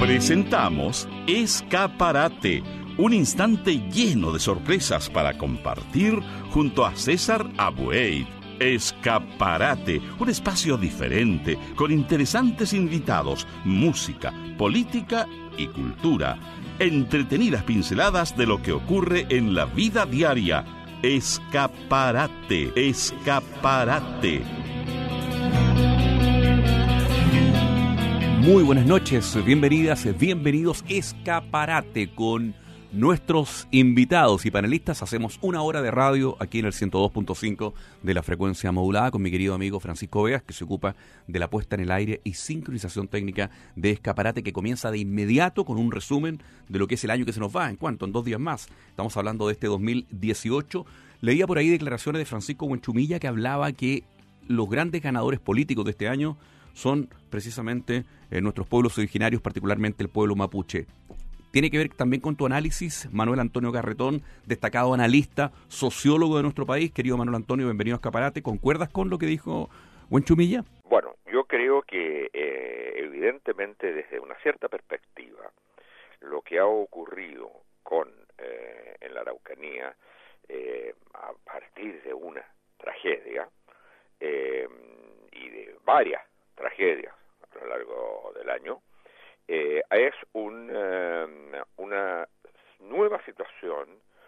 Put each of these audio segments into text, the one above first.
Presentamos Escaparate, un instante lleno de sorpresas para compartir junto a César Abueid. Escaparate, un espacio diferente, con interesantes invitados, música, política y cultura. Entretenidas pinceladas de lo que ocurre en la vida diaria. Escaparate, escaparate. Muy buenas noches, bienvenidas, bienvenidos. Escaparate con nuestros invitados y panelistas. Hacemos una hora de radio aquí en el 102.5 de la frecuencia modulada con mi querido amigo Francisco Vegas, que se ocupa de la puesta en el aire y sincronización técnica de Escaparate, que comienza de inmediato con un resumen de lo que es el año que se nos va. ¿En cuánto? En 2 días más. Estamos hablando de este 2018. Leía por ahí declaraciones de Francisco Buenchumilla que hablaba que los grandes ganadores políticos de este año son precisamente nuestros pueblos originarios, particularmente el pueblo mapuche. Tiene que ver también con tu análisis, Manuel Antonio Garretón, destacado analista, sociólogo de nuestro país. Querido Manuel Antonio, bienvenido a Escaparate. ¿Concuerdas con lo que dijo Buenchumilla? Bueno, yo creo que evidentemente desde una cierta perspectiva, lo que ha ocurrido en la Araucanía a partir de una tragedia y de varias tragedias a lo largo del año, es una nueva situación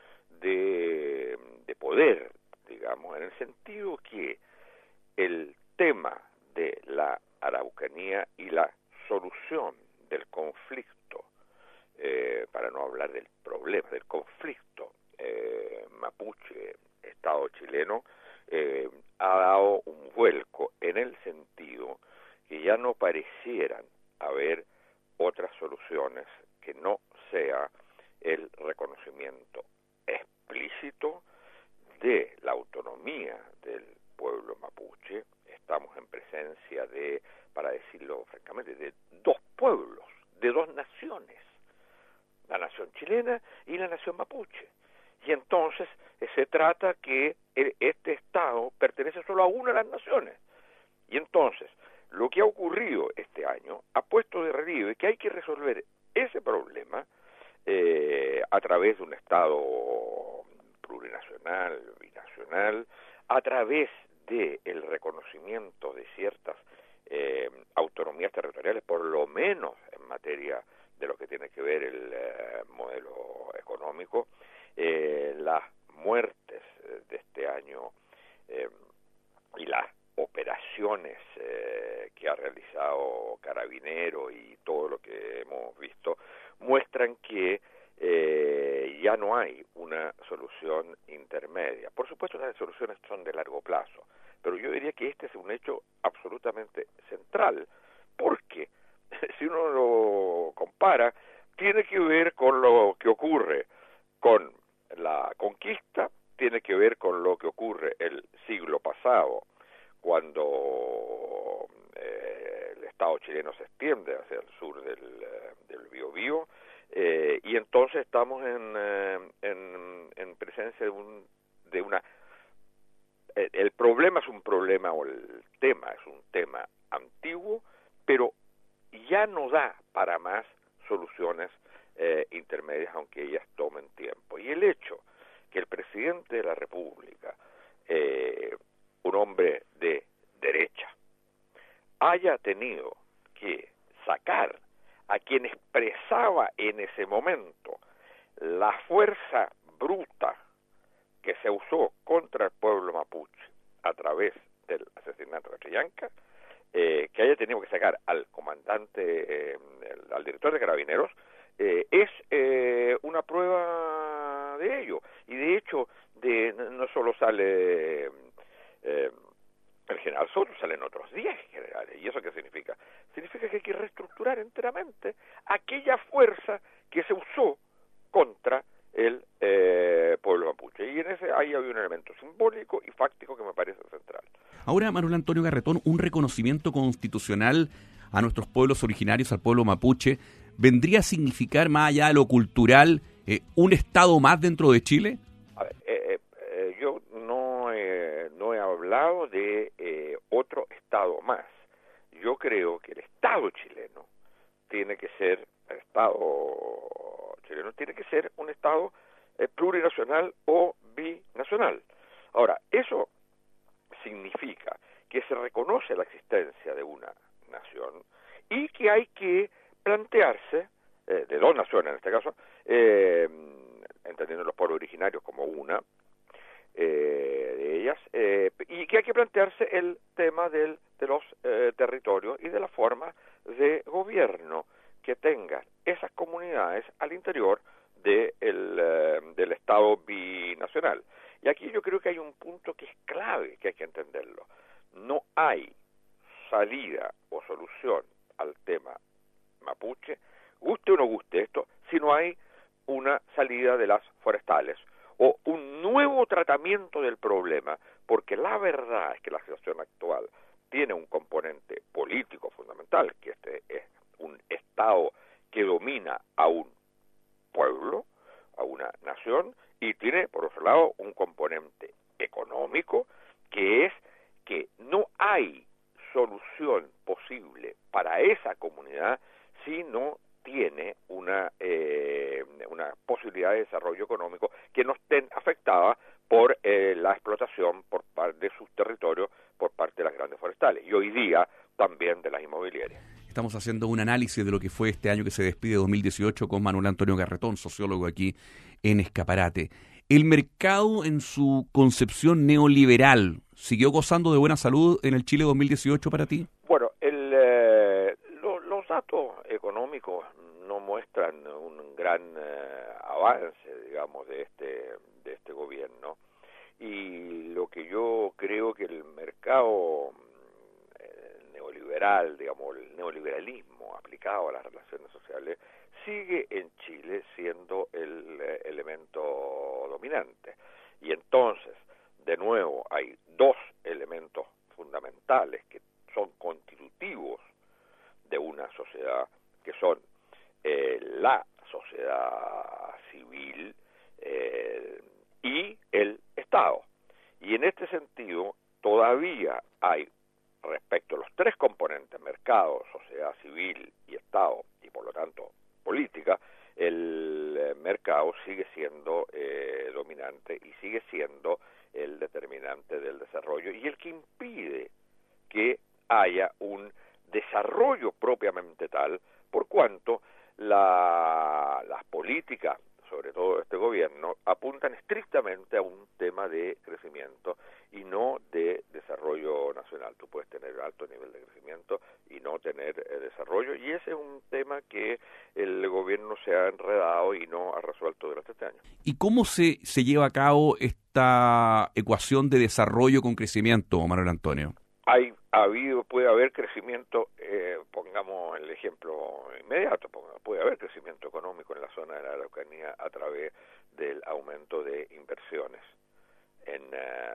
de poder, digamos, en el sentido que el tema de la Araucanía y la solución del conflicto, para no hablar del problema, del conflicto mapuche, Estado chileno, ha dado un vuelco en el sentido que ya no parecieran haber otras soluciones que no sea el reconocimiento explícito de la autonomía del pueblo mapuche. Estamos en presencia de, para decirlo francamente, de dos pueblos, de dos naciones, la nación chilena y la nación mapuche. Y entonces se trata que este Estado pertenece solo a una de las naciones. Y entonces, lo que ha ocurrido este año ha puesto de relieve que hay que resolver ese problema a través de un Estado plurinacional, binacional, a través del reconocimiento de ciertas autonomías territoriales, por lo menos en materia de lo que tiene que ver el modelo económico. Las muertes de este año y las operaciones que ha realizado Carabinero y todo lo que hemos visto muestran que ya no hay una solución intermedia. Por supuesto, las soluciones son de largo plazo, pero yo diría que este es un hecho absolutamente central, porque si uno lo compara, tiene que ver con lo que ocurre con la conquista, tiene que ver con lo que ocurre el siglo pasado, cuando el Estado chileno se extiende hacia el sur del Biobío, y entonces estamos en presencia de una... El problema es un problema, o el tema es un tema antiguo, pero ya no da para más soluciones intermedias, aunque ellas tomen tiempo. Y el hecho que el presidente de la República, un hombre de derecha, haya tenido que sacar a quien expresaba en ese momento la fuerza bruta que se usó contra el pueblo mapuche a través del asesinato de Trillanca, que haya tenido que sacar al comandante, al director de Carabineros, es una prueba de ello. Y de hecho, no solo sale el general Soto, salen otros 10 generales. ¿Y eso qué significa? Significa que hay que reestructurar enteramente aquella fuerza que se usó contra el pueblo mapuche. Y en ese ahí había un elemento simbólico y fáctico que me parece central. Ahora, Manuel Antonio Garretón, un reconocimiento constitucional a nuestros pueblos originarios, al pueblo mapuche, ¿vendría a significar, más allá de lo cultural, un Estado más dentro de Chile? A ver, yo no he hablado de otro Estado más. Yo creo que el Estado chileno tiene que ser el Estado chileno tiene que ser un Estado plurinacional o binacional. Ahora, eso significa que se reconoce la existencia de una nación y que hay que plantearse, de dos naciones en este caso, entendiendo los pueblos originarios como una de ellas, y que hay que plantearse el tema de los territorios y de la forma de gobierno que tengan esas comunidades al interior del Estado binacional. Y aquí yo creo que hay un punto que es clave, que hay que entenderlo. No hay salida o solución al tema mapuche, guste o no guste esto, si no hay una salida de las forestales o un nuevo tratamiento del problema, porque la verdad es que la situación actual tiene un componente político fundamental, que este es un Estado que domina a un pueblo, a una nación, y tiene, por otro lado, un componente económico, que es que no hay solución posible para esa comunidad si no tiene una posibilidad de desarrollo económico que no esté afectada por la explotación por parte de sus territorios por parte de las grandes forestales, y hoy día también de las inmobiliarias. Estamos haciendo un análisis de lo que fue este año que se despide, 2018, con Manuel Antonio Garretón, sociólogo aquí en Escaparate. ¿El mercado en su concepción neoliberal siguió gozando de buena salud en el Chile 2018 para ti? Bueno, los datos económicos no muestran un gran avance, digamos, de este gobierno, y lo que yo creo que el mercado neoliberal, digamos, el neoliberalismo aplicado a las relaciones sociales, sigue en Chile siendo el elemento dominante. Y entonces, de nuevo, hay dos elementos fundamentales que son constitutivos de una sociedad, que son la sociedad civil y el Estado. Y en este sentido, todavía hay, respecto a los tres componentes, mercado, sociedad civil y Estado, y por lo tanto política, el mercado sigue siendo dominante y sigue siendo el determinante del desarrollo y el que impide que haya un desarrollo propiamente tal, por cuanto las políticas, sobre todo este gobierno, apuntan estrictamente a un tema de crecimiento y no de desarrollo nacional. Tú puedes tener alto nivel de crecimiento y no tener desarrollo, y ese es un tema que el gobierno se ha enredado y no ha resuelto durante este año. ¿Y cómo se lleva a cabo esta ecuación de desarrollo con crecimiento, Manuel Antonio? Puede haber crecimiento, pongamos el ejemplo inmediato, puede haber crecimiento económico en la zona de la Araucanía a través del aumento de inversiones en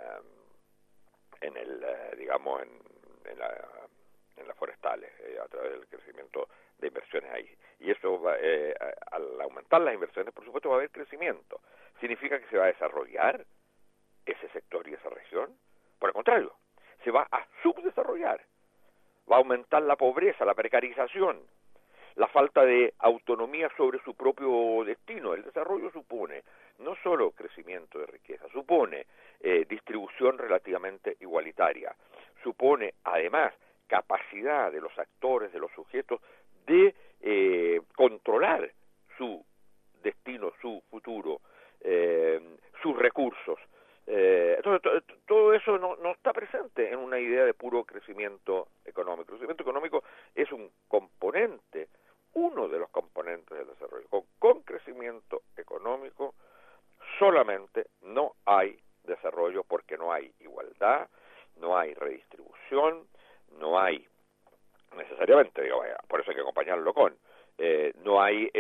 las forestales, a través del crecimiento de inversiones ahí. Y eso al aumentar las inversiones, por supuesto, va a haber crecimiento. ¿Significa que se va a desarrollar ese sector y esa región? Por el contrario, se va a subdesarrollar, va a aumentar la pobreza, la precarización, la falta de autonomía sobre su propio destino. El desarrollo supone no solo crecimiento de riqueza, supone distribución relativamente igualitaria, supone además capacidad de los actores, de los sujetos, de controlar su destino, su futuro, sus recursos. Entonces, todo eso no está presente en una idea de puro crecimiento económico. El crecimiento económico es un componente, uno de los componentes del desarrollo. Con crecimiento económico solamente no hay desarrollo, porque no hay igualdad, no hay redistribución, no hay necesariamente, por eso hay que acompañarlo con, no hay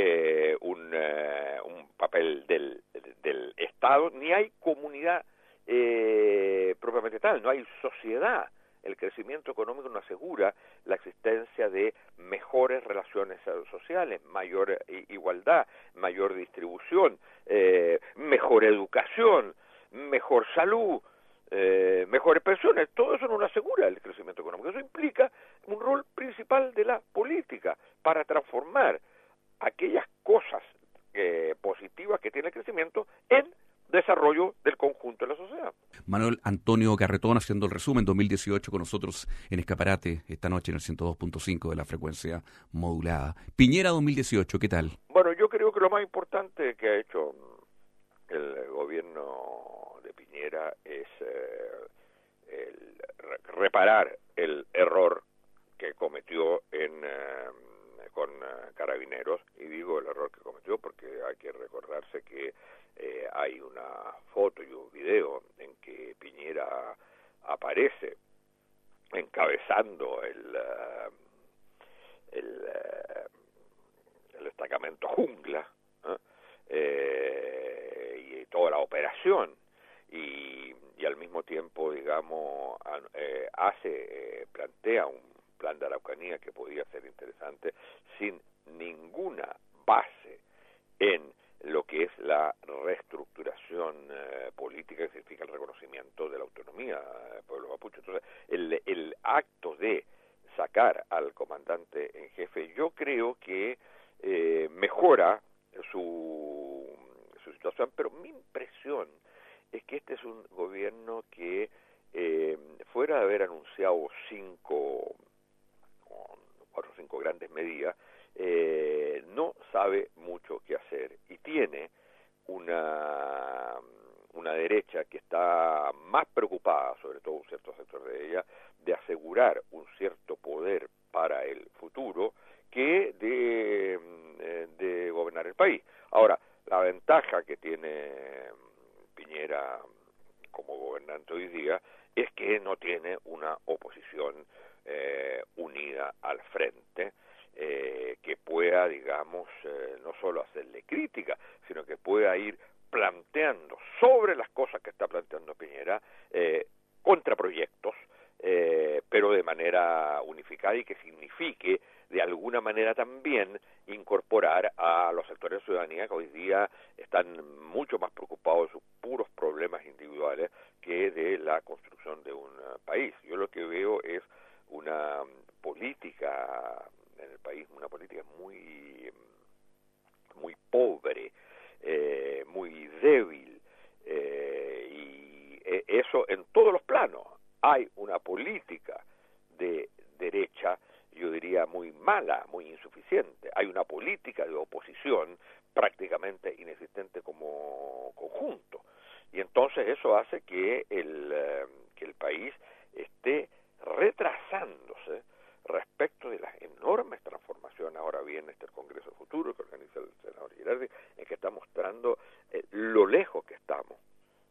un papel del Estado, ni hay comunidad propiamente tal, no hay sociedad. El crecimiento económico no asegura la existencia de mejores relaciones sociales, mayor igualdad, mayor distribución, mejor educación, mejor salud, mejores pensiones. Todo eso no lo asegura el crecimiento económico. Eso implica un rol principal de la política para transformar aquellas cosas positivas que tiene el crecimiento en desarrollo del conjunto de la sociedad. Manuel Antonio Carretón haciendo el resumen 2018 con nosotros en Escaparate esta noche en el 102.5 de la frecuencia modulada. Piñera 2018, ¿qué tal? Bueno, yo creo que lo más importante que ha hecho el gobierno de Piñera es reparar el error que cometió con Carabineros, y digo el error que cometió porque hay que recordarse que hay una foto y un video en que Piñera aparece encabezando el destacamento Jungla, y toda la operación, y al mismo tiempo, digamos, plantea un plan de Araucanía que podía ser interesante, sin ninguna base en lo que es la reestructuración política que significa el reconocimiento de la autonomía del pueblo mapuche. Entonces, el acto de sacar al comandante en jefe, yo creo que mejora su situación, pero mi impresión es que este es un gobierno que, fuera de haber anunciado 4 o 5 grandes medidas, no sabe mucho qué hacer, y tiene una derecha que está más preocupada, sobre todo un cierto sector de ella, de asegurar un cierto poder para el futuro que de gobernar el país. Ahora, la ventaja que tiene Piñera como gobernante hoy día es que no tiene una oposición unida al frente, que pueda, digamos, no solo hacerle crítica, sino que pueda ir planteando sobre las cosas que está planteando Piñera contraproyectos, pero de manera unificada, y que signifique de alguna manera también incorporar a los sectores de ciudadanía que hoy día están mucho más preocupados de sus puros problemas individuales que de la construcción de un país. Yo lo que veo es una política en el país, una política muy pobre, muy débil, y eso en todos los planos. Hay una política de derecha, yo diría, muy mala, muy insuficiente. Hay una política de oposición prácticamente inexistente como conjunto. Y entonces eso hace que el país esté retrasándose respecto de las enormes transformaciones. Ahora viene el Congreso Futuro que organiza el senador Girardi, en que está mostrando lo lejos que estamos,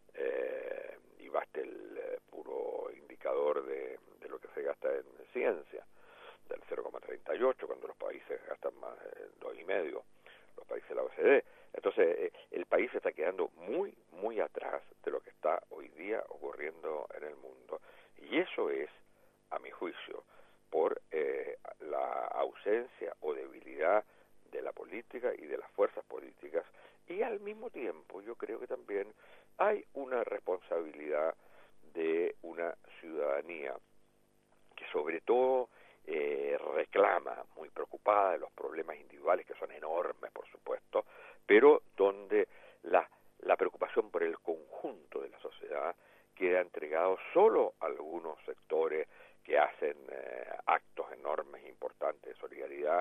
y basta el puro indicador de lo que se gasta en ciencia, del 0,38, cuando los países gastan más del 2,5, los países de la OCDE. Entonces, el país se está quedando muy, muy atrás de lo que está hoy día ocurriendo en el mundo. Y eso es, a mi juicio, por la ausencia o debilidad de la política y de las fuerzas políticas. Y al mismo tiempo, yo creo que también hay una responsabilidad de una ciudadanía que sobre todo reclama, muy preocupada de los problemas individuales, que son enormes, por supuesto, pero donde la preocupación por el conjunto de la sociedad queda entregado solo a algunos sectores que hacen actos enormes e importantes de solidaridad,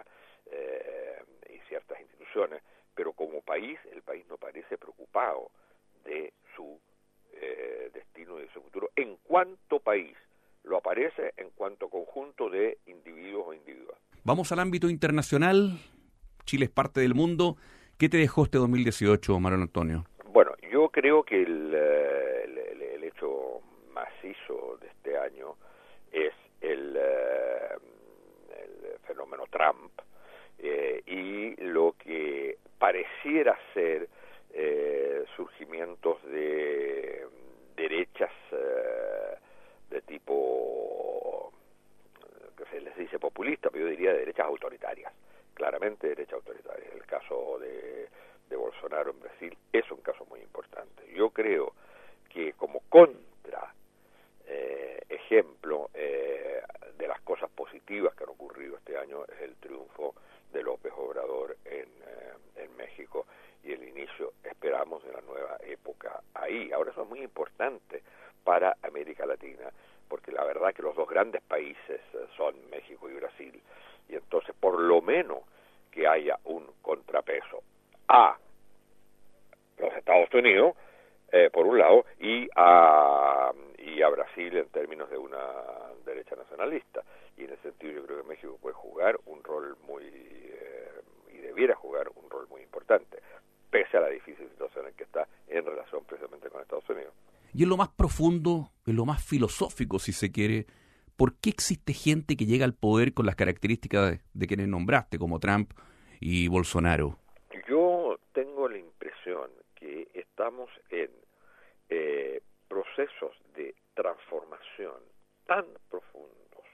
y ciertas instituciones, pero como país, el país no parece preocupado de su destino y de su futuro en cuanto país. Lo aparece en cuanto conjunto de individuos o individuas. Vamos al ámbito internacional. Chile es parte del mundo. ¿Qué te dejó este 2018, Manuel Antonio? Bueno, yo creo que el hecho macizo de este año es el fenómeno Trump, y lo que pareciera ser surgimientos de derechas de tipo que se les dice populista, pero yo diría de derechas autoritarias, claramente derechas autoritarias. El caso de Bolsonaro en Brasil es un caso muy importante. Yo creo que como contra ejemplo de las cosas positivas que han ocurrido este año es el triunfo de López Obrador en de una nueva época ahí. Ahora eso es muy importante para América Latina, porque la verdad que los dos grandes países son México y Brasil, y entonces por lo menos que haya un contrapeso a los Estados Unidos, por un lado, y a Brasil en términos de una derecha nacionalista. Y en ese sentido yo creo que México puede jugar un rol y debiera jugar un rol muy importante, pese a la difícil situación en que está en relación precisamente con Estados Unidos. Y en lo más profundo, en lo más filosófico, si se quiere, ¿por qué existe gente que llega al poder con las características de quienes nombraste, como Trump y Bolsonaro? Yo tengo la impresión que estamos en procesos de transformación tan profundos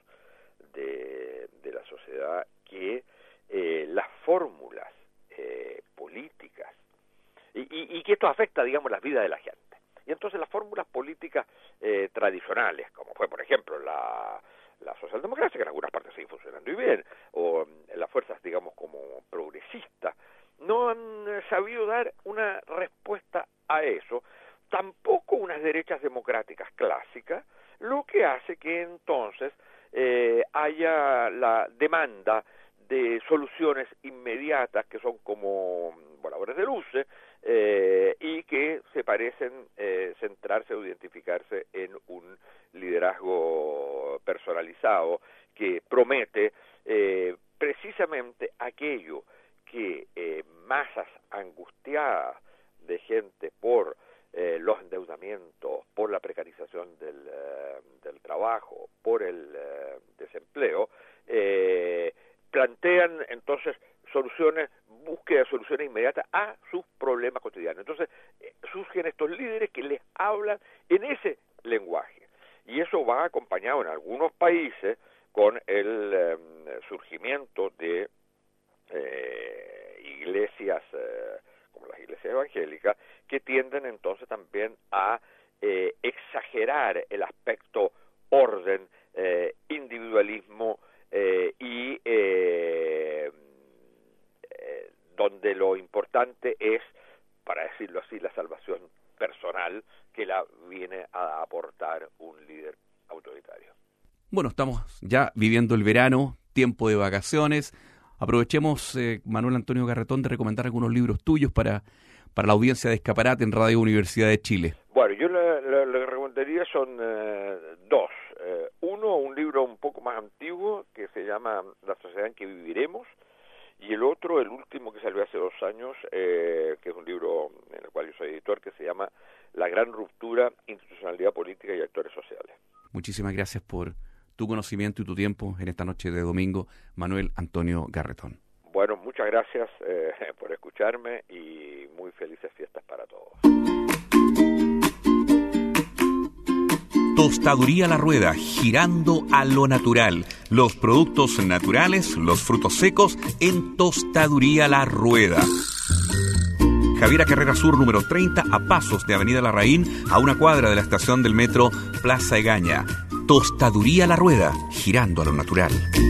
de la sociedad que las fórmulas políticas y que esto afecta, digamos, la vida de la gente. Y entonces las fórmulas políticas tradicionales, como fue, por ejemplo, la socialdemocracia, que en algunas partes sigue funcionando muy bien, o las fuerzas, digamos, como progresistas, no han sabido dar una respuesta a eso, tampoco unas derechas democráticas clásicas, lo que hace que entonces haya la demanda de soluciones inmediatas que son como voladores de luces y que se parecen centrarse o identificarse en un liderazgo personalizado que promete precisamente aquello que masas angustiadas de gente por los endeudamientos, por la precarización del trabajo, por el desempleo, plantean entonces búsqueda de soluciones inmediatas a sus problemas cotidianos. Entonces surgen estos líderes que les hablan en ese lenguaje, y eso va acompañado en algunos países con el surgimiento de iglesias como las iglesias evangélicas, que tienden entonces también a exagerar el aspecto orden, individualismo y donde lo importante es, para decirlo así, la salvación personal que la viene a aportar un líder autoritario. Bueno, estamos ya viviendo el verano, tiempo de vacaciones. Aprovechemos, Manuel Antonio Garretón, de recomendar algunos libros tuyos para la audiencia de Escaparate en Radio Universidad de Chile. Bueno, yo le recomendaría son dos. Uno, un libro un poco más antiguo que se llama La sociedad en que viviremos, y el otro, el último que salió hace 2 años, que es un libro en el cual yo soy editor, que se llama La gran ruptura, institucionalidad política y actores sociales. Muchísimas gracias por tu conocimiento y tu tiempo en esta noche de domingo, Manuel Antonio Garretón. Bueno, muchas gracias por escucharme y muy felices fiestas para todos. Tostaduría La Rueda, girando a lo natural. Los productos naturales, los frutos secos en Tostaduría La Rueda. Javiera Carrera Sur, número 30, a pasos de Avenida Larraín, a una cuadra de la estación del metro Plaza Egaña. Tostaduría La Rueda, girando a lo natural.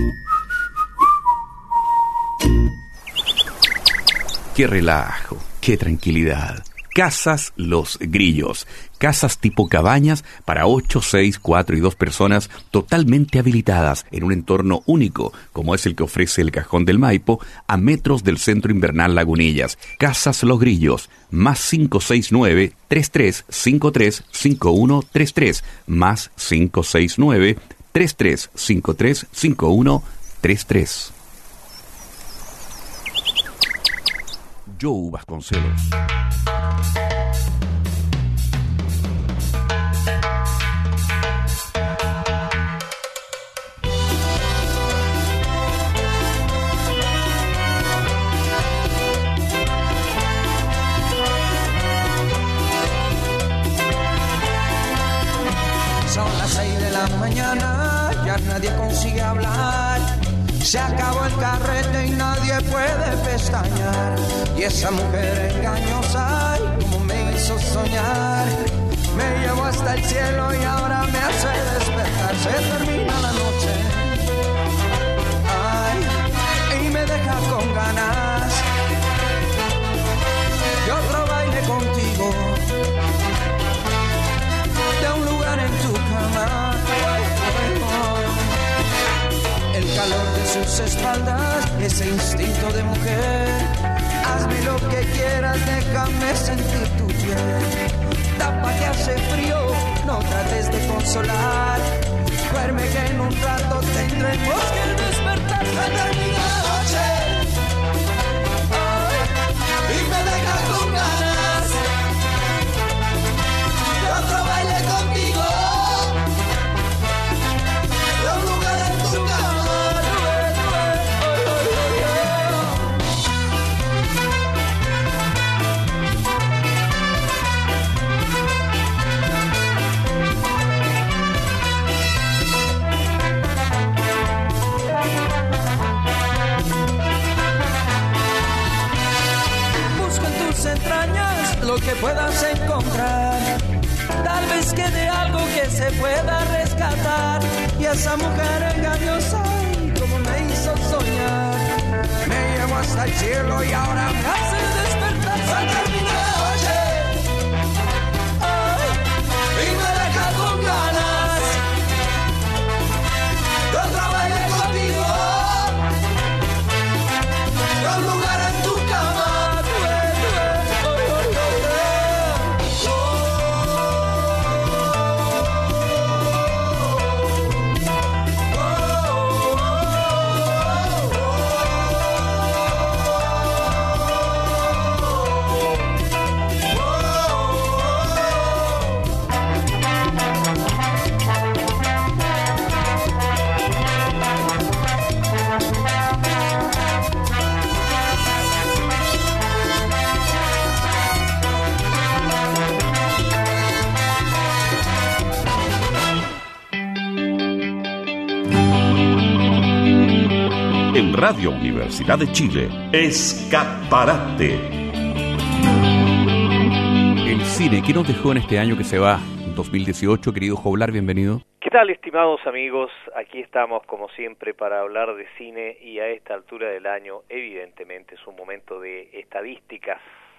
Qué relajo, qué tranquilidad. Casas Los Grillos. Casas tipo cabañas para 8, 6, 4 y 2 personas, totalmente habilitadas en un entorno único, como es el que ofrece el Cajón del Maipo, a metros del Centro Invernal Lagunillas. Casas Los Grillos, más 569-3353-5133, más 569-3353-5133. Joe Vasconcelos. Son las 6 de la mañana, ya nadie consigue hablar. Se acabó el carrete y nadie puede pestañear. Y esa mujer engañosa, ay, como me hizo soñar. Me llevó hasta el cielo y ahora me hace despertar. Se termina la noche, ay, y me deja con ganas de otro baile contigo. tus espaldas ese instinto de mujer. Hazme lo que quieras, déjame sentir tu piel. Tapa que hace frío, no trates de consolar. Duerme que en un rato tendremos que despertar. Se termina la noche, ay, y me deja con ganas de otro baile contigo, de un lugar en tu cama. Entrañas lo que puedas encontrar, tal vez quede algo que se pueda rescatar, y esa mujer engañosa, ay, como me hizo soñar, me llevó hasta el cielo y ahora me hace despertar. Se termina la noche, ay, y me deja con ganas de otro baile contigo, de un lugar en tu cama. En Radio Universidad de Chile, Escaparate. El cine, ¿qué nos dejó en este año que se va? 2018, querido Joblar, bienvenido. ¿Qué tal, estimados amigos? Aquí estamos, como siempre, para hablar de cine, y a esta altura del año, evidentemente, es un momento de estadísticas.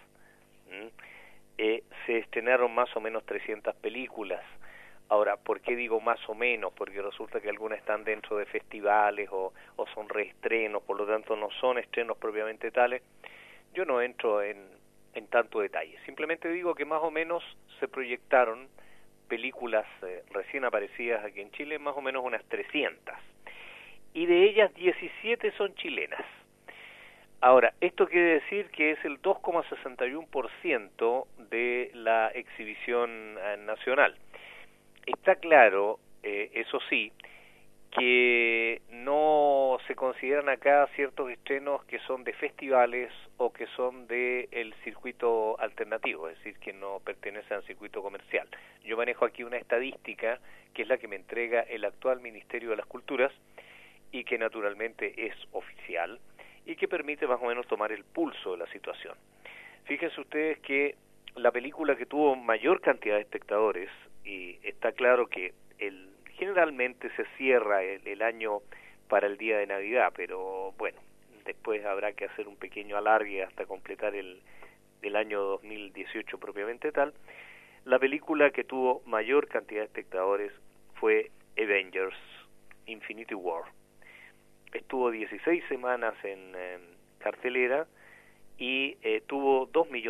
Se estrenaron más o menos 300 películas. Ahora, ¿por qué digo más o menos? Porque resulta que algunas están dentro de festivales o son reestrenos, por lo tanto no son estrenos propiamente tales. Yo no entro en tanto detalle. Simplemente digo que más o menos se proyectaron películas recién aparecidas aquí en Chile, más o menos unas 300. Y de ellas 17 son chilenas. Ahora, esto quiere decir que es el 2,61% de la exhibición nacional. Está claro, eso sí, que no se consideran acá ciertos estrenos que son de festivales o que son del circuito alternativo, es decir, que no pertenecen al circuito comercial. Yo manejo aquí una estadística que es la que me entrega el actual Ministerio de las Culturas y que naturalmente es oficial y que permite más o menos tomar el pulso de la situación. Fíjense ustedes que la película que tuvo mayor cantidad de espectadores, y está claro que generalmente se cierra el año para el día de Navidad, pero bueno, después habrá que hacer un pequeño alargue hasta completar el año 2018 propiamente tal. La película que tuvo mayor cantidad de espectadores fue Avengers Infinity War. Estuvo 16 semanas en cartelera y tuvo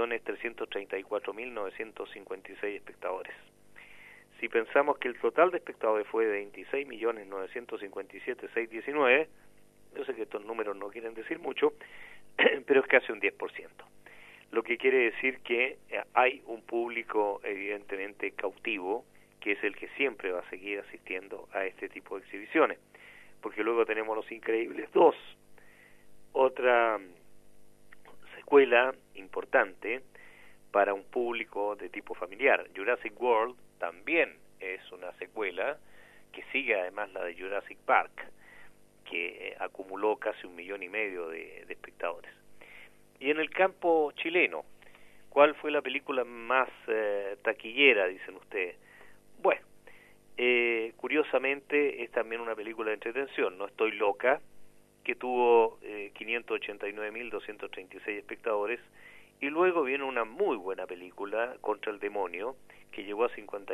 2.334.956 espectadores. Si pensamos que el total de espectadores fue de 26.957.619, yo sé que estos números no quieren decir mucho, pero es casi un 10%. Lo que quiere decir que hay un público evidentemente cautivo, que es el que siempre va a seguir asistiendo a este tipo de exhibiciones. Porque luego tenemos Los Increíbles 2, otra secuela importante para un público de tipo familiar. Jurassic World también es una secuela que sigue además la de Jurassic Park, que acumuló casi 1,5 millones de espectadores. Y en el campo chileno, ¿cuál fue la película más taquillera, dicen ustedes? Bueno, curiosamente es también una película de entretención, No estoy loca, que tuvo 589.236 espectadores Y luego viene una muy buena película, Contra el Demonio, que llegó a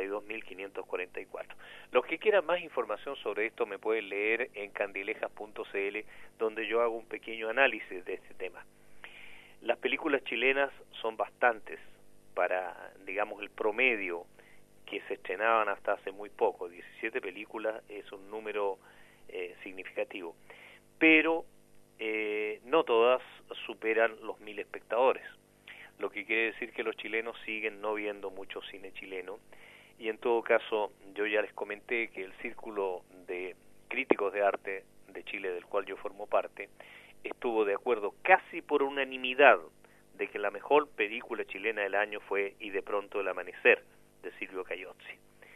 52.544. Los que quieran más información sobre esto me pueden leer en candilejas.cl, donde yo hago un pequeño análisis de este tema. Las películas chilenas son bastantes para, digamos, el promedio que se estrenaban hasta hace muy poco. 17 películas es un número significativo, pero no todas superan los 1.000 espectadores, lo que quiere decir que los chilenos siguen no viendo mucho cine chileno, y en todo caso yo ya les comenté que el Círculo de Críticos de Arte de Chile, del cual yo formo parte, estuvo de acuerdo casi por unanimidad de que la mejor película chilena del año fue Y de pronto el amanecer, de Silvio Caiozzi,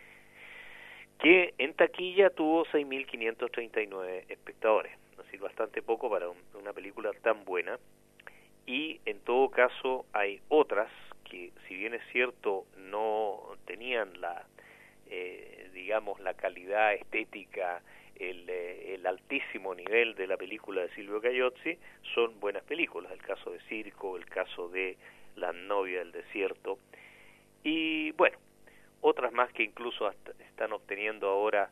que en taquilla tuvo 6.539 espectadores, es decir, bastante poco para una película tan buena. Y en todo caso hay otras que, si bien es cierto, no tenían la digamos, la calidad estética, el altísimo nivel de la película de Silvio Caiozzi, son buenas películas. El caso de Circo, el caso de La novia del desierto, y bueno, otras más que incluso están obteniendo ahora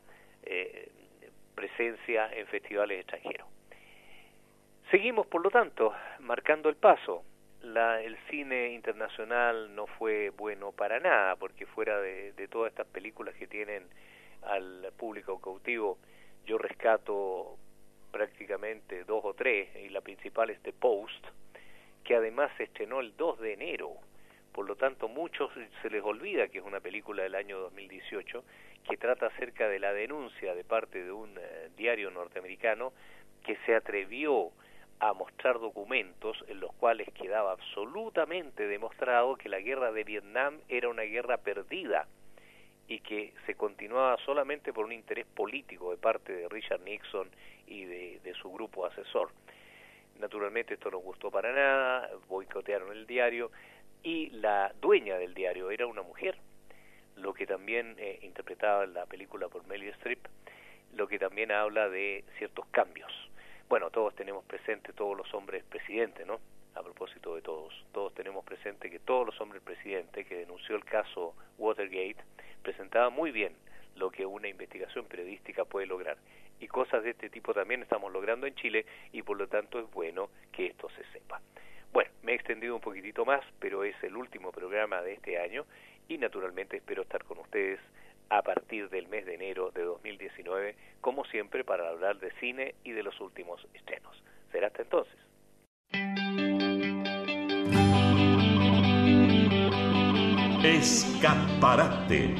presencia en festivales extranjeros. Seguimos, por lo tanto, marcando el paso. El cine internacional no fue bueno para nada, porque fuera de todas estas películas que tienen al público cautivo, yo rescato prácticamente 2 o 3, y la principal es The Post, que además se estrenó el 2 de enero. Por lo tanto, muchos se les olvida que es una película del año 2018, que trata acerca de la denuncia de parte de un diario norteamericano que se atrevió a mostrar documentos en los cuales quedaba absolutamente demostrado que la guerra de Vietnam era una guerra perdida y que se continuaba solamente por un interés político de parte de Richard Nixon y de su grupo asesor. Naturalmente esto no gustó para nada, boicotearon el diario, y la dueña del diario era una mujer, lo que también interpretaba en la película por Meryl Streep, lo que también habla de ciertos cambios. Bueno, todos tenemos presente todos los hombres presidentes, ¿no? A propósito de todos tenemos presente que todos los hombres presidentes que denunció el caso Watergate presentaban muy bien lo que una investigación periodística puede lograr. Y cosas de este tipo también estamos logrando en Chile, y por lo tanto es bueno que esto se sepa. Bueno, me he extendido un poquitito más, pero es el último programa de este año, y naturalmente espero estar con ustedes a partir del mes de enero de 2019, como siempre, para hablar de cine y de los últimos estrenos. Será hasta entonces. Escaparate.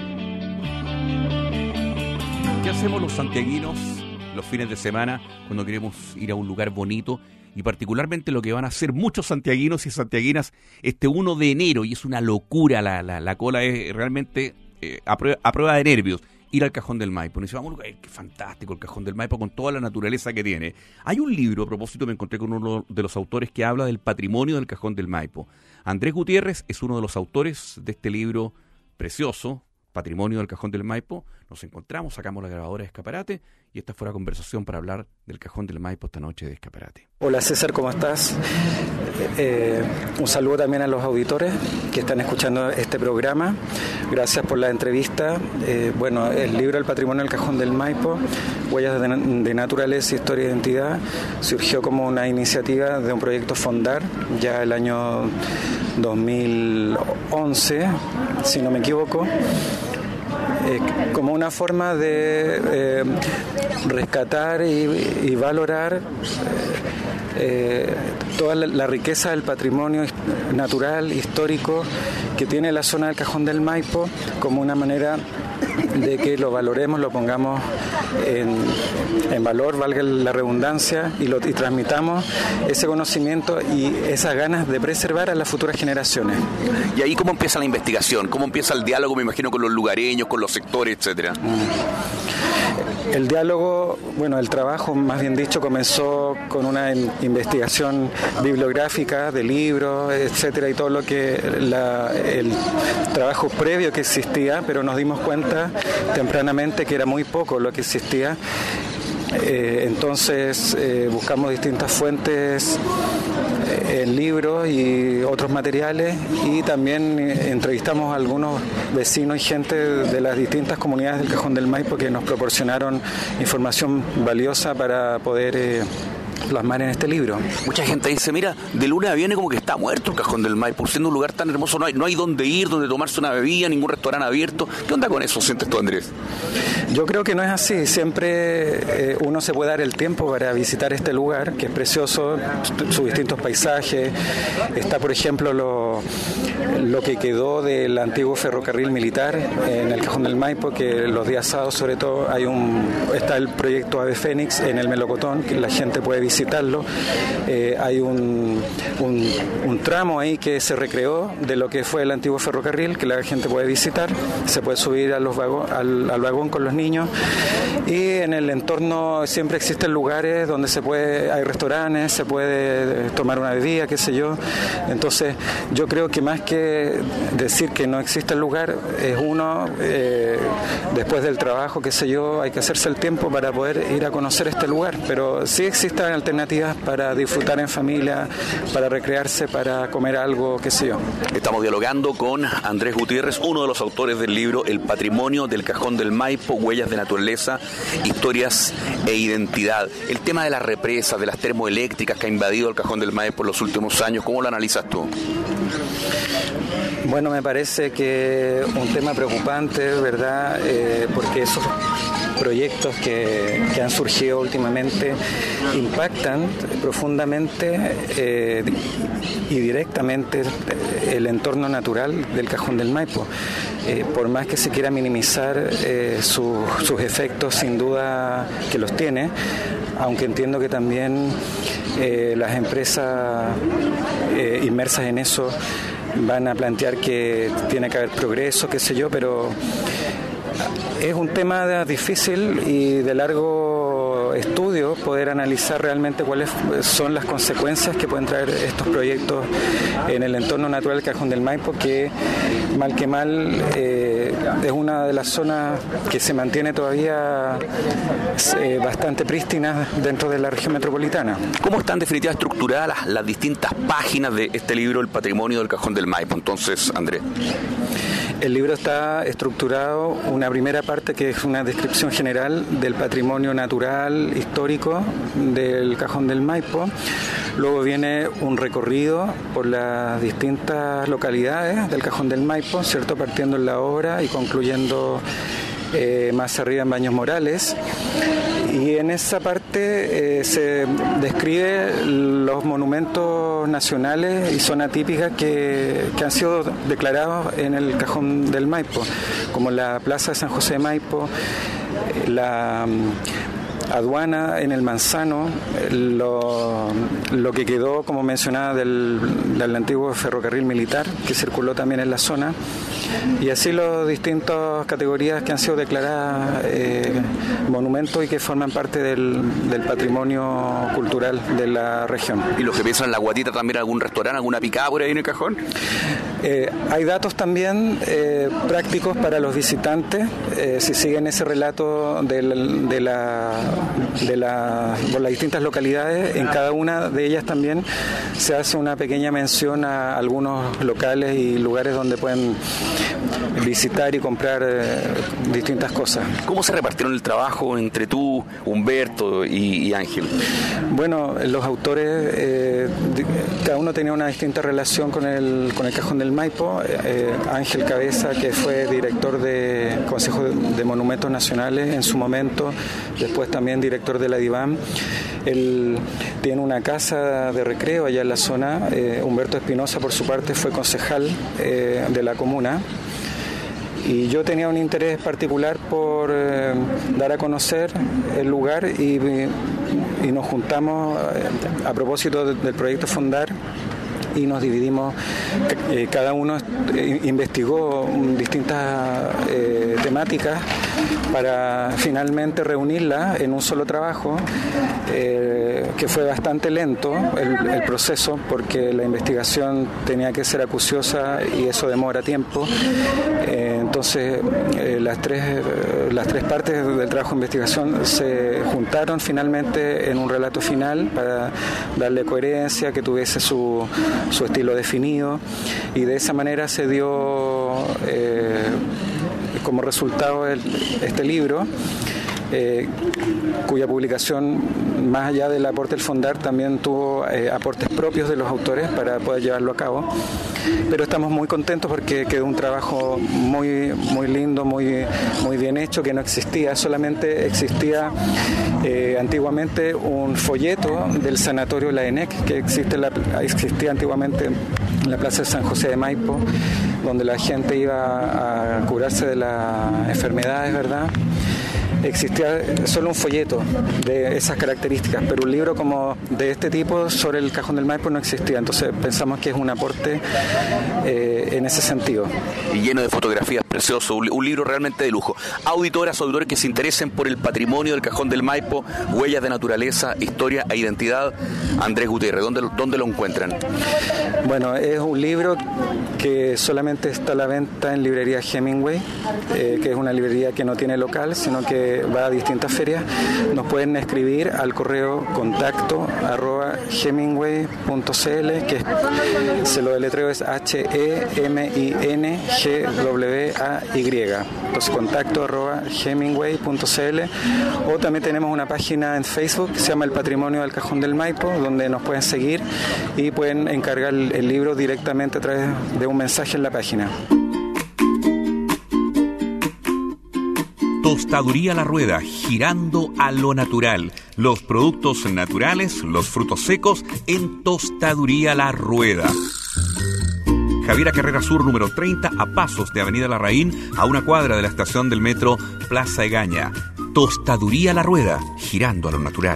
¿Qué hacemos los santiaguinos los fines de semana cuando queremos ir a un lugar bonito? Y particularmente lo que van a hacer muchos santiaguinos y santiaguinas este 1 de enero, y es una locura, la cola es realmente a prueba de nervios, ir al Cajón del Maipo. Nos dice, vamos, qué fantástico el Cajón del Maipo con toda la naturaleza que tiene. Hay un libro, a propósito, me encontré con uno de los autores que habla del patrimonio del Cajón del Maipo. Andrés Gutiérrez es uno de los autores de este libro precioso, Patrimonio del Cajón del Maipo. Nos encontramos, sacamos la grabadora de Escaparate, y esta fue la conversación para hablar del Cajón del Maipo esta noche de Escaparate. Hola César, ¿cómo estás? Un saludo también a los auditores que están escuchando este programa. Gracias por la entrevista. Bueno, el libro El Patrimonio del Cajón del Maipo, Huellas de Naturaleza, Historia e Identidad, surgió como una iniciativa de un proyecto Fondar, ya el año 2011, si no me equivoco, como una forma de rescatar y valorar toda la riqueza del patrimonio natural, histórico que tiene la zona del Cajón del Maipo, como una manera de que lo valoremos, lo pongamos en valor, valga la redundancia, y transmitamos ese conocimiento y esas ganas de preservar a las futuras generaciones. ¿Y ahí cómo empieza la investigación? ¿Cómo empieza el diálogo, me imagino, con los lugareños, con los sectores, etcétera? El diálogo, bueno, el trabajo, más bien dicho, comenzó con una investigación bibliográfica de libros, etcétera, y todo lo que el trabajo previo que existía, pero nos dimos cuenta tempranamente que era muy poco lo que existía. Entonces buscamos distintas fuentes en libros y otros materiales, y también entrevistamos a algunos vecinos y gente de las distintas comunidades del Cajón del Maipo que nos proporcionaron información valiosa para poder plasmar en este libro. Mucha gente dice, mira, de lunes a viernes como que está muerto el Cajón del Maipo, siendo un lugar tan hermoso, no hay dónde ir, donde tomarse una bebida, ningún restaurante abierto. ¿Qué onda con eso, sientes tú, Andrés? Yo creo que no es así. Siempre uno se puede dar el tiempo para visitar este lugar, que es precioso, sus distintos paisajes. Está, por ejemplo, lo que quedó del antiguo ferrocarril militar en el Cajón del Maipo, que los días sábados, sobre todo, está el proyecto Ave Fénix en el Melocotón, que la gente puede visitarlo. Hay un tramo ahí que se recreó de lo que fue el antiguo ferrocarril, que la gente puede visitar. Se puede subir al vagón con los niños, y en el entorno siempre existen lugares donde hay restaurantes, se puede tomar una bebida, qué sé yo. Entonces yo creo que más que decir que no existe el lugar, es después del trabajo, qué sé yo, hay que hacerse el tiempo para poder ir a conocer este lugar. Pero sí existen alternativas para disfrutar en familia, para recrearse, para comer algo, qué sé yo. Estamos dialogando con Andrés Gutiérrez, uno de los autores del libro El Patrimonio del Cajón del Maipo, Huellas de Naturaleza, Historias e Identidad. El tema de las represas, de las termoeléctricas que ha invadido el Cajón del Maipo en los últimos años, ¿cómo lo analizas tú? Bueno, me parece que un tema preocupante, ¿verdad? Porque esos proyectos que han surgido últimamente impactan profundamente y directamente el entorno natural del Cajón del Maipo. Por más que se quiera minimizar sus efectos, sin duda que los tiene, aunque entiendo que también las empresas inmersas en eso van a plantear que tiene que haber progreso, qué sé yo, pero es un tema difícil y de largo estudio poder analizar realmente cuáles son las consecuencias que pueden traer estos proyectos en el entorno natural del Cajón del Maipo, que mal que mal es una de las zonas que se mantiene todavía bastante prístina dentro de la región metropolitana. ¿Cómo están en definitiva estructuradas las distintas páginas de este libro, El Patrimonio del Cajón del Maipo? Entonces, Andrés. El libro está estructurado, una primera parte que es una descripción general del patrimonio natural histórico del Cajón del Maipo. Luego viene un recorrido por las distintas localidades del Cajón del Maipo, ¿cierto? Partiendo en la obra y concluyendo más arriba en Baños Morales. Y en esa parte se describe los monumentos nacionales y zona típica que han sido declarados en el Cajón del Maipo, como la Plaza de San José de Maipo, la aduana en el Manzano, lo que quedó, como mencionaba, del antiguo ferrocarril militar que circuló también en la zona, y así las distintas categorías que han sido declaradas monumentos y que forman parte del patrimonio cultural de la región. ¿Y los que piensan en La Guatita también algún restaurante, alguna picada por ahí en el Cajón? Hay datos también prácticos para los visitantes, si siguen ese relato por las distintas localidades. En cada una de ellas también se hace una pequeña mención a algunos locales y lugares donde pueden visitar y comprar distintas cosas. ¿Cómo se repartieron el trabajo entre tú, Humberto y Ángel? Bueno, los autores, cada uno tenía una distinta relación con el Cajón del Maipo. Ángel Cabeza, que fue director del Consejo de Monumentos Nacionales en su momento, después también director de la DIVAM. Él tiene una casa de recreo allá en la zona. Humberto Espinosa, por su parte, fue concejal de la comuna. Y yo tenía un interés particular por dar a conocer el lugar y nos juntamos a propósito del proyecto Fondar y nos dividimos, cada uno investigó distintas temáticas para finalmente reunirla en un solo trabajo, que fue bastante lento el proceso, porque la investigación tenía que ser acuciosa y eso demora tiempo. Entonces las tres partes del trabajo de investigación se juntaron finalmente en un relato final para darle coherencia, que tuviese su estilo definido, y de esa manera se dio como resultado este libro, cuya publicación, más allá del aporte del Fondar, también tuvo aportes propios de los autores para poder llevarlo a cabo. Pero estamos muy contentos porque quedó un trabajo muy, muy lindo, muy, muy bien hecho, que no existía. Solamente existía antiguamente un folleto del sanatorio La ENEC, que existía antiguamente en la plaza de San José de Maipo, donde la gente iba a curarse de las enfermedades, ¿verdad? Existía solo un folleto de esas características, pero un libro como de este tipo sobre el Cajón del Maipo no existía. Entonces pensamos que es un aporte en ese sentido. Y lleno de fotografías, precioso, un libro realmente de lujo. Auditoras, auditores que se interesen por el patrimonio del Cajón del Maipo, huellas de naturaleza, historia e identidad, Andrés Gutiérrez, ¿dónde lo encuentran? Bueno, es un libro que solamente está a la venta en librería Hemingway, que es una librería que no tiene local, sino que va a distintas ferias. Nos pueden escribir al correo contacto@hemingway.cl, que se lo deletreo, es HEMINGWAY. Entonces contacto@hemingway.cl, o también tenemos una página en Facebook que se llama El Patrimonio del Cajón del Maipo, donde nos pueden seguir y pueden encargar el libro directamente a través de un mensaje en la página. Tostaduría La Rueda, girando a lo natural. Los productos naturales, los frutos secos en Tostaduría La Rueda. Javiera Carrera Sur, número 30, a pasos de Avenida Larraín, a una cuadra de la estación del metro Plaza Egaña. Tostaduría La Rueda, girando a lo natural.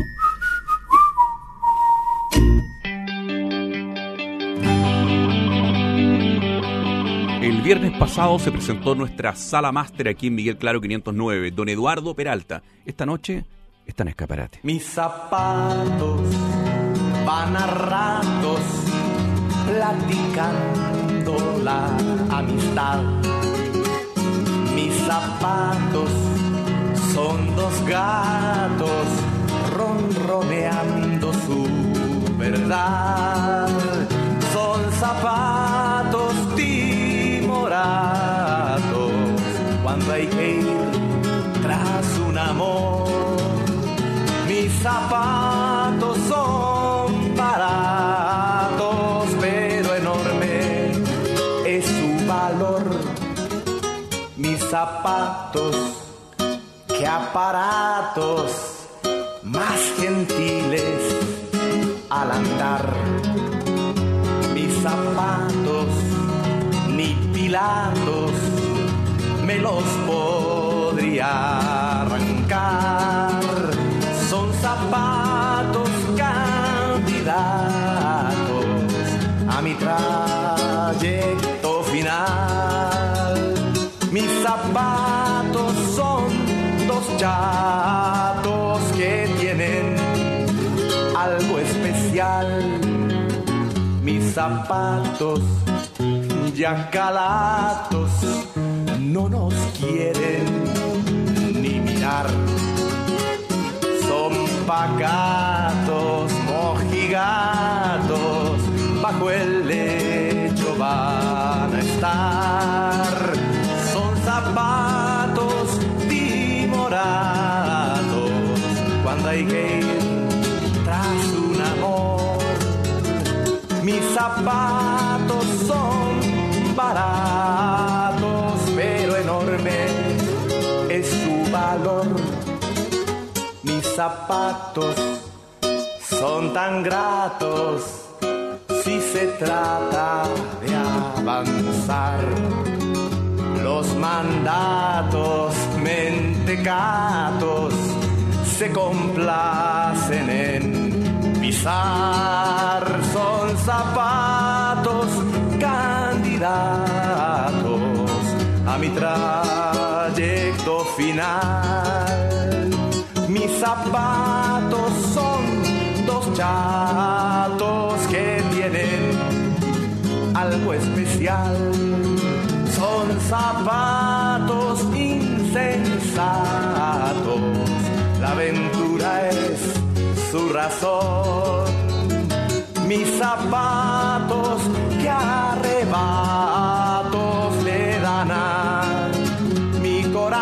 El viernes pasado se presentó nuestra sala máster aquí en Miguel Claro 509, don Eduardo Peralta. Esta noche está en Escaparate. Mis zapatos van a ratos platicando la amistad. Mis zapatos son dos gatos ronroneando su verdad. Son zapatos timoratos cuando hay que ir tras un amor. Mis zapatos son baratos, pero enorme es su valor. Mis zapatos, que aparatos más gentiles al andar. Mis zapatos, ni Pilatos me los podría arrancar. Son zapatos candidatos a mi trayecto final. Mis zapatos son dos chatos que tienen algo especial. Mis zapatos ya calatos no nos quieren ni mirar. Son pacatos, mojigatos, bajo el lecho van a estar. Son zapatos timoratos cuando hay que ir tras un amor. Mis zapatos son baratos, pero enorme es su valor. Mis zapatos son tan gratos si se trata de avanzar. Los mandatos mentecatos se complacen en pisar. Son zapatos candidatos a mi trayecto caminar. Mis zapatos son dos chatos que tienen algo especial. Son zapatos insensatos, la aventura es su razón. Mis zapatos que arrebatos le dan a mi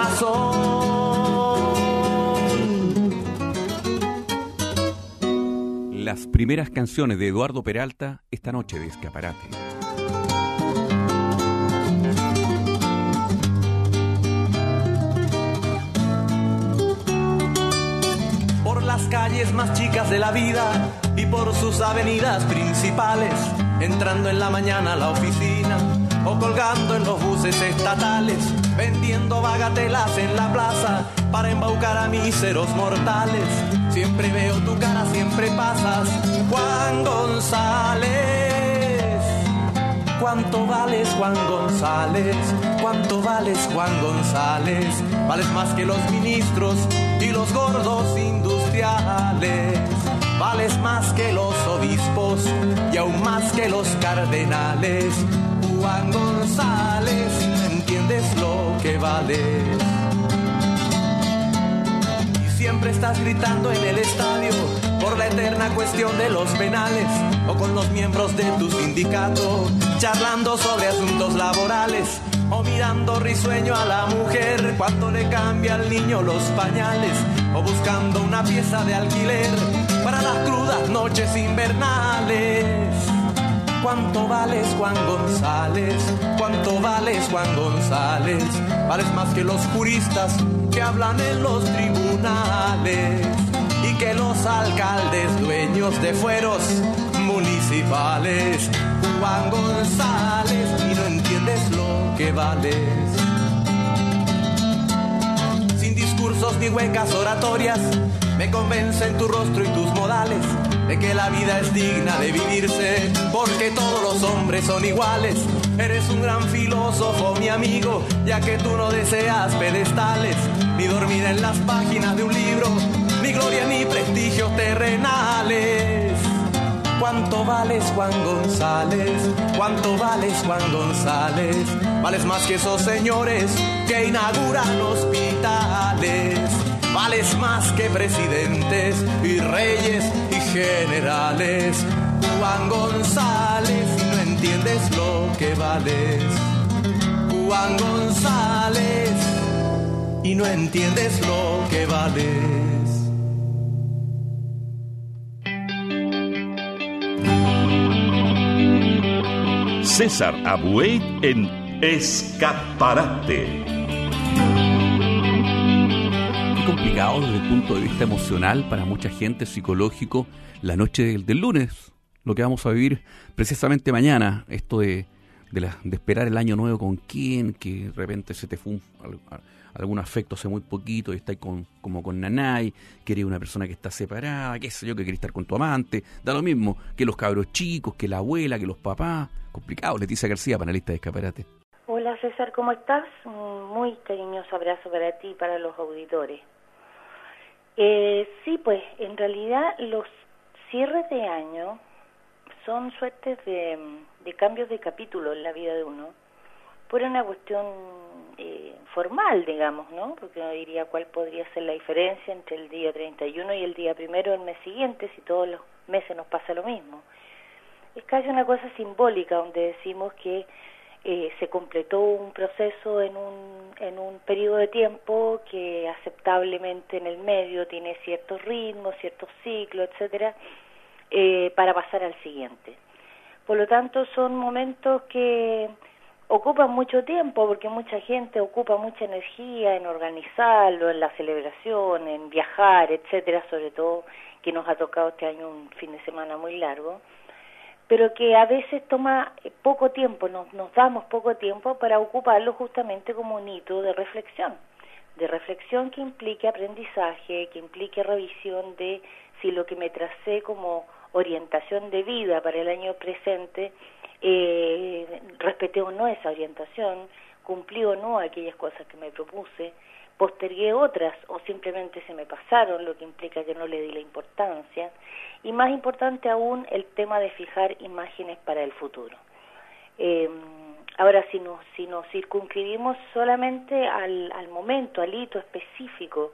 corazón. Las primeras canciones de Eduardo Peralta esta noche de Escaparate. Las calles más chicas de la vida y por sus avenidas principales, entrando en la mañana a la oficina o colgando en los buses estatales, vendiendo bagatelas en la plaza para embaucar a míseros mortales. Siempre veo tu cara, siempre pasas, Juan González. ¿Cuánto vales, Juan González? ¿Cuánto vales, Juan González? Vales más que los ministros y los gordos industriales. Vales más que los obispos y aún más que los cardenales. Juan González, ¿no entiendes lo que vales? Y siempre estás gritando en el estadio por la eterna cuestión de los penales, o con los miembros de tu sindicato charlando sobre asuntos laborales, o mirando risueño a la mujer cuando le cambia al niño los pañales, o buscando una pieza de alquiler para las crudas noches invernales. ¿Cuánto vales, Juan González? ¿Cuánto vales, Juan González? Vales más que los juristas que hablan en los tribunales y que los alcaldes dueños de fueros municipales. Juan González, y no entiendes lo que vales. Sin discursos ni huecas oratorias, me convencen tu rostro y tus modales de que la vida es digna de vivirse, porque todos los hombres son iguales. Eres un gran filósofo, mi amigo, ya que tú no deseas pedestales, ni dormir en las páginas de un libro, ni gloria ni prestigios terrenales. ¿Cuánto vales, Juan González? ¿Cuánto vales, Juan González? Vales más que esos señores que inauguran hospitales. Vales más que presidentes y reyes y generales. Juan González, y no entiendes lo que vales. Juan González, y no entiendes lo que vales. César Abuey en Escaparate. Complicado desde el punto de vista emocional para mucha gente, psicológico, la noche del lunes, lo que vamos a vivir precisamente mañana, esto de esperar el año nuevo con quién, que de repente se te fue algún afecto hace muy poquito y estás como con nanay, que eres una persona que está separada, qué sé yo, que querés estar con tu amante, da lo mismo que los cabros chicos, que la abuela, que los papás. Complicado. Leticia García, panelista de Escaparate. Hola César, ¿cómo estás? Un muy cariñoso abrazo para ti y para los auditores. Sí, pues en realidad los cierres de año son suertes de cambios de capítulo en la vida de uno, por una cuestión formal, digamos, ¿no? Porque uno diría cuál podría ser la diferencia entre el día 31 y el día 1 del mes siguiente, si todos los meses nos pasa lo mismo. Es casi una cosa simbólica, donde decimos que se completó un proceso en un periodo de tiempo que aceptablemente en el medio tiene ciertos ritmos, ciertos ciclos, etcétera, para pasar al siguiente. Por lo tanto, son momentos que ocupan mucho tiempo, porque mucha gente ocupa mucha energía en organizarlo, en la celebración, en viajar, etcétera, sobre todo que nos ha tocado este año un fin de semana muy largo, pero que a veces toma poco tiempo, nos damos poco tiempo para ocuparlo justamente como un hito de reflexión que implique aprendizaje, que implique revisión de si lo que me tracé como orientación de vida para el año presente, respeté o no esa orientación, cumplí o no aquellas cosas que me propuse, postergué otras o simplemente se me pasaron, lo que implica que no le di la importancia. Y más importante aún, el tema de fijar imágenes para el futuro. Ahora, si nos circunscribimos solamente al momento, al hito específico,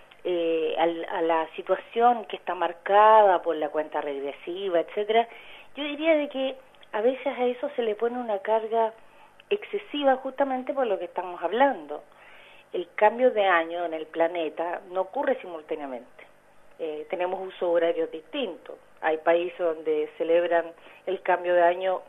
a la situación que está marcada por la cuenta regresiva, etcétera, yo diría de que a veces a eso se le pone una carga excesiva justamente por lo que estamos hablando. El cambio de año en el planeta no ocurre simultáneamente. Tenemos usos horarios distintos. Hay países donde celebran el cambio de año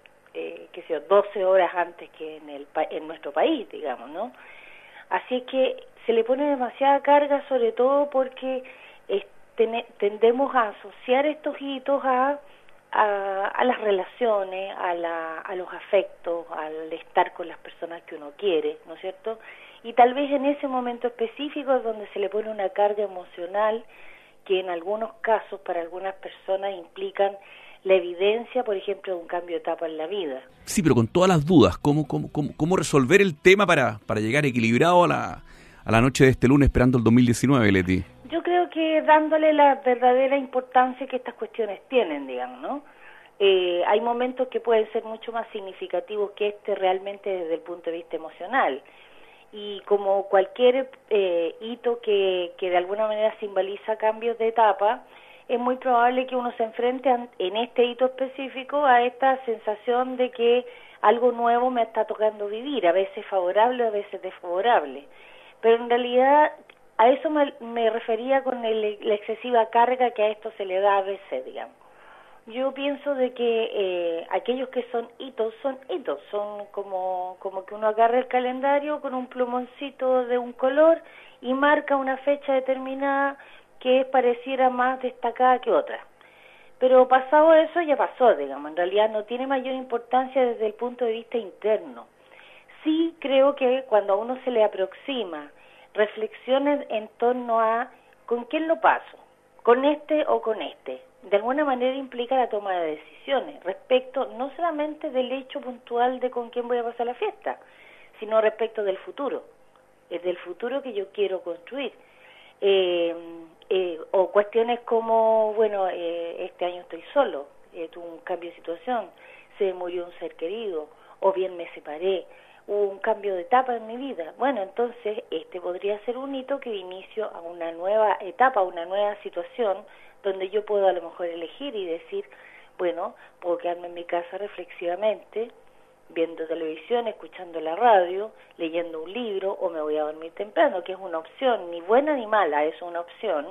12 horas antes que en nuestro país, digamos, ¿no? Así que se le pone demasiada carga, sobre todo porque tendemos a asociar estos hitos a las relaciones, a los afectos, al estar con las personas que uno quiere, ¿no es cierto? Y tal vez en ese momento específico es donde se le pone una carga emocional que en algunos casos para algunas personas implican la evidencia, por ejemplo, de un cambio de etapa en la vida. Sí, pero con todas las dudas, ¿cómo resolver el tema para llegar equilibrado a la noche de este lunes esperando el 2019, Leti? Yo creo que dándole la verdadera importancia que estas cuestiones tienen, digamos, ¿no? Hay momentos que pueden ser mucho más significativos que realmente desde el punto de vista emocional. Y como cualquier hito que de alguna manera simboliza cambios de etapa, es muy probable que uno se enfrente en este hito específico a esta sensación de que algo nuevo me está tocando vivir, a veces favorable, a veces desfavorable. Pero en realidad a eso me refería con la excesiva carga que a esto se le da a veces, digamos. Yo pienso de que aquellos que son hitos, son como que uno agarra el calendario con un plumoncito de un color y marca una fecha determinada que pareciera más destacada que otra. Pero pasado eso ya pasó, digamos, en realidad no tiene mayor importancia desde el punto de vista interno. Sí creo que cuando a uno se le aproxima reflexiones en torno a ¿con quién lo paso? ¿Con este o con este? De alguna manera implica la toma de decisiones respecto no solamente del hecho puntual de con quién voy a pasar la fiesta, sino respecto del futuro, es del futuro que yo quiero construir. O cuestiones como, bueno, este año estoy solo, tuve un cambio de situación, se murió un ser querido, o bien me separé, hubo un cambio de etapa en mi vida. Bueno, entonces este podría ser un hito que inicio a una nueva etapa, a una nueva situación, donde yo puedo a lo mejor elegir y decir, bueno, puedo quedarme en mi casa reflexivamente, viendo televisión, escuchando la radio, leyendo un libro, o me voy a dormir temprano, que es una opción, ni buena ni mala, es una opción,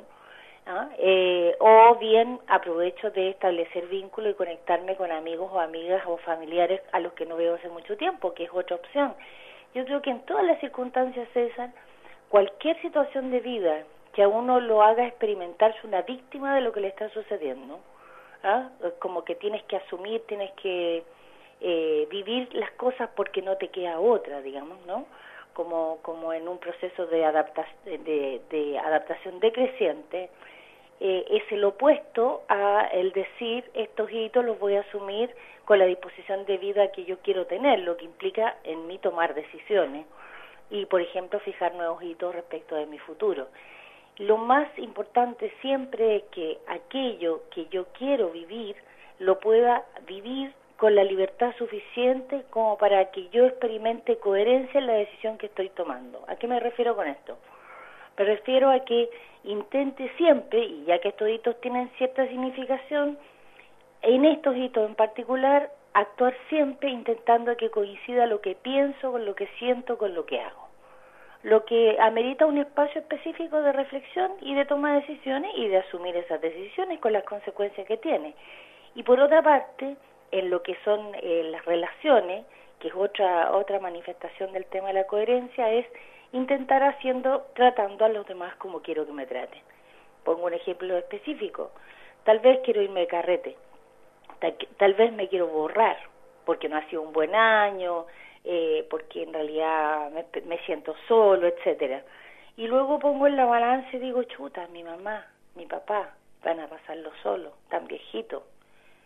o bien aprovecho de establecer vínculo y conectarme con amigos o amigas o familiares a los que no veo hace mucho tiempo, que es otra opción. Yo creo que en todas las circunstancias, César, cualquier situación de vida que a uno lo haga experimentarse una víctima de lo que le está sucediendo, como que tienes que asumir, tienes que vivir las cosas porque no te queda otra, digamos, ¿no? Como en un proceso de adaptación decreciente, es el opuesto a el decir estos hitos los voy a asumir con la disposición de vida que yo quiero tener, lo que implica en mí tomar decisiones y, por ejemplo, fijar nuevos hitos respecto de mi futuro. Lo más importante siempre es que aquello que yo quiero vivir lo pueda vivir con la libertad suficiente como para que yo experimente coherencia en la decisión que estoy tomando. ¿A qué me refiero con esto? Me refiero a que intente siempre, y ya que estos hitos tienen cierta significación, en estos hitos en particular, actuar siempre intentando que coincida lo que pienso con lo que siento, con lo que hago. Lo que amerita un espacio específico de reflexión y de toma de decisiones y de asumir esas decisiones con las consecuencias que tiene. Y por otra parte, en lo que son las relaciones, que es otra manifestación del tema de la coherencia, es intentar tratando a los demás como quiero que me traten. Pongo un ejemplo específico. Tal vez quiero irme de carrete, tal vez me quiero borrar, porque no ha sido un buen año, porque en realidad me siento solo, etcétera. Y luego pongo en la balanza y digo, chuta, mi mamá, mi papá van a pasarlo solo, tan viejito.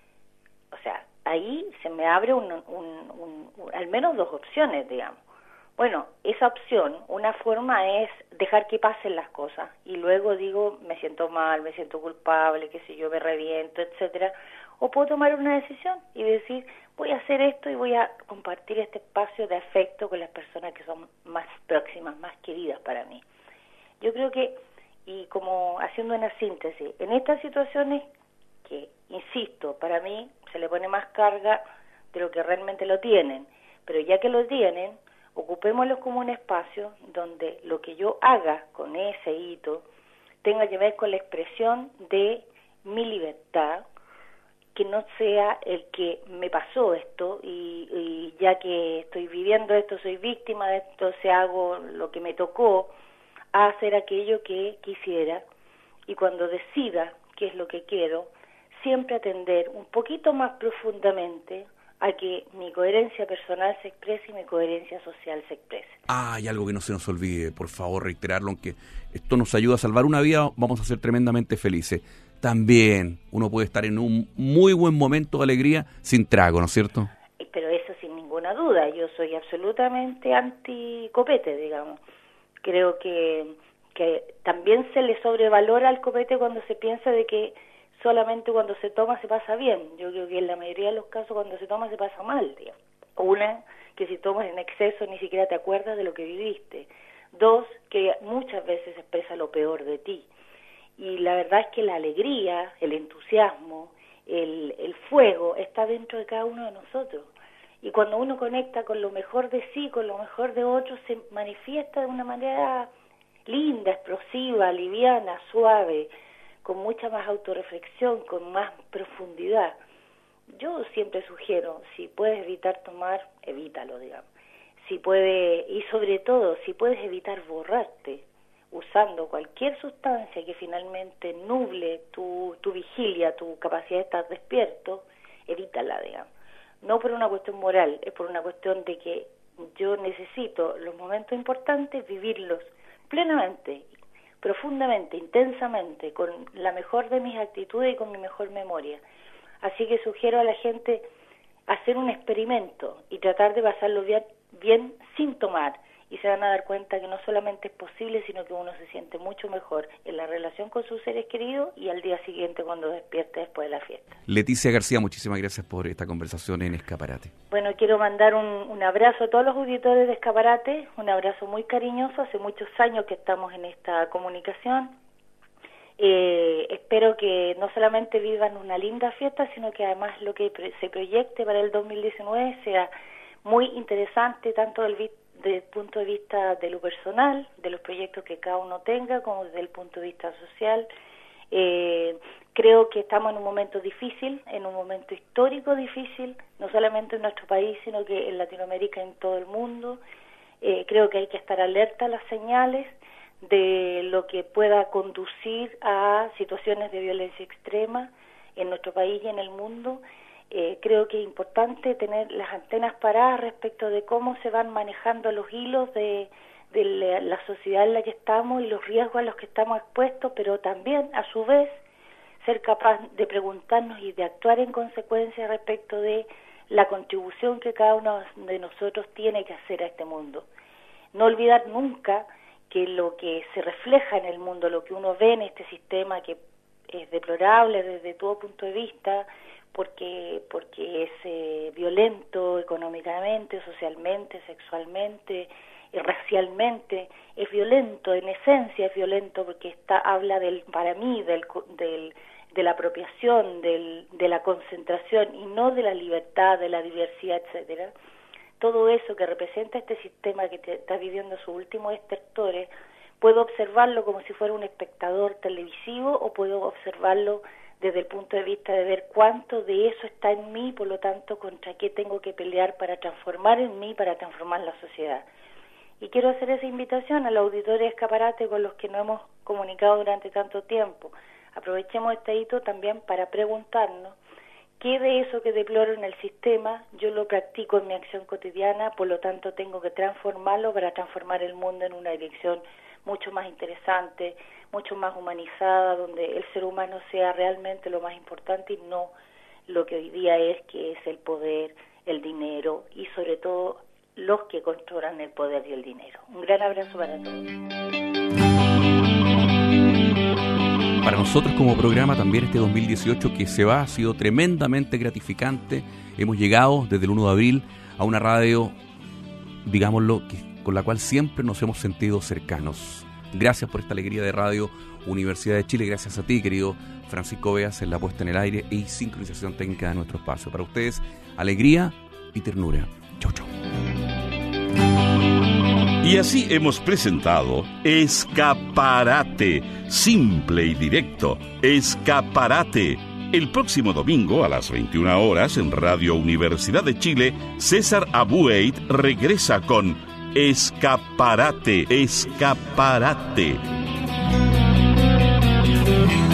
O sea, ahí se me abre al menos dos opciones, digamos. Bueno, esa opción, una forma es dejar que pasen las cosas y luego digo, me siento mal, me siento culpable, qué sé yo, me reviento, etcétera. O puedo tomar una decisión y decir, voy a hacer esto y voy a compartir este espacio de afecto con las personas que son más próximas, más queridas para mí. Yo creo que, y como haciendo una síntesis, en estas situaciones que, insisto, para mí se le pone más carga de lo que realmente lo tienen, pero ya que lo tienen, ocupémoslo como un espacio donde lo que yo haga con ese hito tenga que ver con la expresión de mi libertad, que no sea el que me pasó esto y ya que estoy viviendo esto, soy víctima de esto, se hago lo que me tocó, a hacer aquello que quisiera, y cuando decida qué es lo que quiero, siempre atender un poquito más profundamente a que mi coherencia personal se exprese y mi coherencia social se exprese. Hay algo que no se nos olvide, por favor, reiterarlo, aunque esto nos ayuda a salvar una vida, vamos a ser tremendamente felices. También uno puede estar en un muy buen momento de alegría sin trago, ¿no es cierto? Pero eso sin ninguna duda, yo soy absolutamente anti-copete, digamos. Creo que también se le sobrevalora al copete cuando se piensa de que solamente cuando se toma se pasa bien. Yo creo que en la mayoría de los casos cuando se toma se pasa mal, digamos. Una, que si tomas en exceso ni siquiera te acuerdas de lo que viviste. Dos, que muchas veces expresa lo peor de ti. Y la verdad es que la alegría, el entusiasmo, el fuego está dentro de cada uno de nosotros. Y cuando uno conecta con lo mejor de sí, con lo mejor de otros, se manifiesta de una manera linda, explosiva, liviana, suave, con mucha más autorreflexión, con más profundidad. Yo siempre sugiero, si puedes evitar tomar, evítalo, digamos. Si puedes, y sobre todo, si puedes evitar borrarte, usando cualquier sustancia que finalmente nuble tu vigilia, tu capacidad de estar despierto, evítala, digamos. No por una cuestión moral, es por una cuestión de que yo necesito los momentos importantes vivirlos plenamente, profundamente, intensamente, con la mejor de mis actitudes y con mi mejor memoria. Así que sugiero a la gente hacer un experimento y tratar de pasarlo bien sin tomar, y se van a dar cuenta que no solamente es posible, sino que uno se siente mucho mejor en la relación con sus seres queridos y al día siguiente cuando despierte después de la fiesta. Leticia García, muchísimas gracias por esta conversación en Escaparate. Bueno, quiero mandar un abrazo a todos los auditores de Escaparate, un abrazo muy cariñoso, hace muchos años que estamos en esta comunicación. Espero que no solamente vivan una linda fiesta, sino que además lo que se proyecte para el 2019 sea muy interesante, tanto desde el punto de vista de lo personal, de los proyectos que cada uno tenga, como desde el punto de vista social. Creo que estamos en un momento difícil, en un momento histórico difícil, no solamente en nuestro país, sino que en Latinoamérica y en todo el mundo. Creo que hay que estar alerta a las señales de lo que pueda conducir a situaciones de violencia extrema en nuestro país y en el mundo. Creo que es importante tener las antenas paradas respecto de cómo se van manejando los hilos de la sociedad en la que estamos y los riesgos a los que estamos expuestos, pero también, a su vez, ser capaz de preguntarnos y de actuar en consecuencia respecto de la contribución que cada uno de nosotros tiene que hacer a este mundo. No olvidar nunca que lo que se refleja en el mundo, lo que uno ve en este sistema, que es deplorable desde todo punto de vista, porque es violento económicamente, socialmente, sexualmente, racialmente, es violento, en esencia es violento porque habla para mí de la apropiación, de la concentración y no de la libertad, de la diversidad, etcétera. Todo eso que representa este sistema que está viviendo sus últimos estertores, puedo observarlo como si fuera un espectador televisivo o puedo observarlo desde el punto de vista de ver cuánto de eso está en mí, por lo tanto, contra qué tengo que pelear para transformar en mí, para transformar la sociedad. Y quiero hacer esa invitación a los auditores de Escaparate con los que nos hemos comunicado durante tanto tiempo. Aprovechemos este hito también para preguntarnos qué de eso que deploro en el sistema yo lo practico en mi acción cotidiana, por lo tanto tengo que transformarlo para transformar el mundo en una dirección mucho más interesante, mucho más humanizada, donde el ser humano sea realmente lo más importante y no lo que hoy día es, que es el poder, el dinero y sobre todo los que controlan el poder y el dinero. Un gran abrazo para todos. Para nosotros como programa también este 2018 que se va ha sido tremendamente gratificante. Hemos llegado desde el 1 de abril a una radio, digámoslo, con la cual siempre nos hemos sentido cercanos. Gracias por esta alegría de Radio Universidad de Chile. Gracias a ti, querido Francisco Beas, en la puesta en el aire y sincronización técnica de nuestro espacio. Para ustedes, alegría y ternura. Chau, chau. Y así hemos presentado Escaparate, simple y directo, Escaparate. El próximo domingo a las 21 horas en Radio Universidad de Chile, César Abueit regresa con Escaparate, Escaparate.